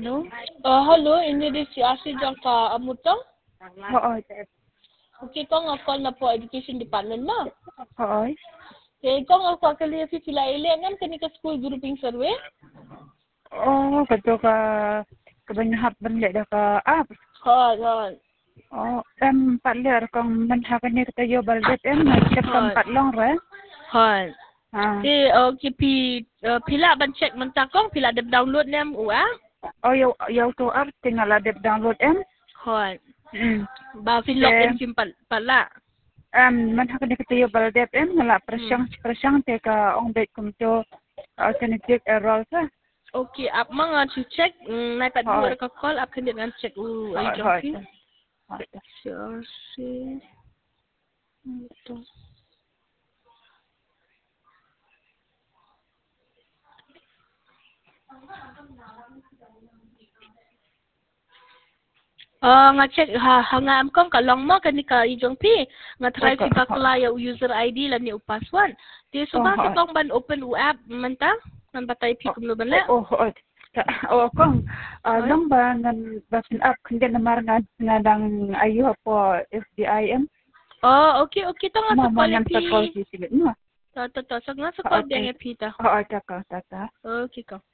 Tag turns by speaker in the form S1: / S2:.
S1: Hello?
S2: Hello, ini di si Asi Jangka Amutang.
S1: Oo, sir.
S2: Okay, ko nga call na po Education Department na.
S1: Oo.
S2: Okay, ko nga call kali si sila ilengan kani ka school grouping survey.
S1: Oh, kato ka kabanyahap banda da ka
S2: Hon.
S1: Oh, patler kang manhakan ni katayo baldet check kang patlong re.
S2: Hon. Okay, pila ban check man ta kong pila dep download nem ua.
S1: Oh, yaw to tinggal ada download
S2: Hon.
S1: Hmm.
S2: Ba fin login sim pala.
S1: Manhakan ni katayo baldet ngala presyang te ka ong bet kum to alternative error sa.
S2: Okay, ap mga to check na pat buat ka call ap kan dengan check ay jongki. Sure. Ito. Nga check nga am kong kalong mo kani ka ijong pi nga try si bakla ya user ID lan ni password. Di so ba si kong ban open app man ta? Nan batay pi kum no ban la.
S1: Oh, kong long ba nan basin up kundi namar nga dang ayo po FDIM.
S2: Oh, okay to nga sa
S1: Mama
S2: quality.
S1: call si sila no.
S2: To. So nga sa call deng pi ta.
S1: Oo, taka.
S2: Okay ko.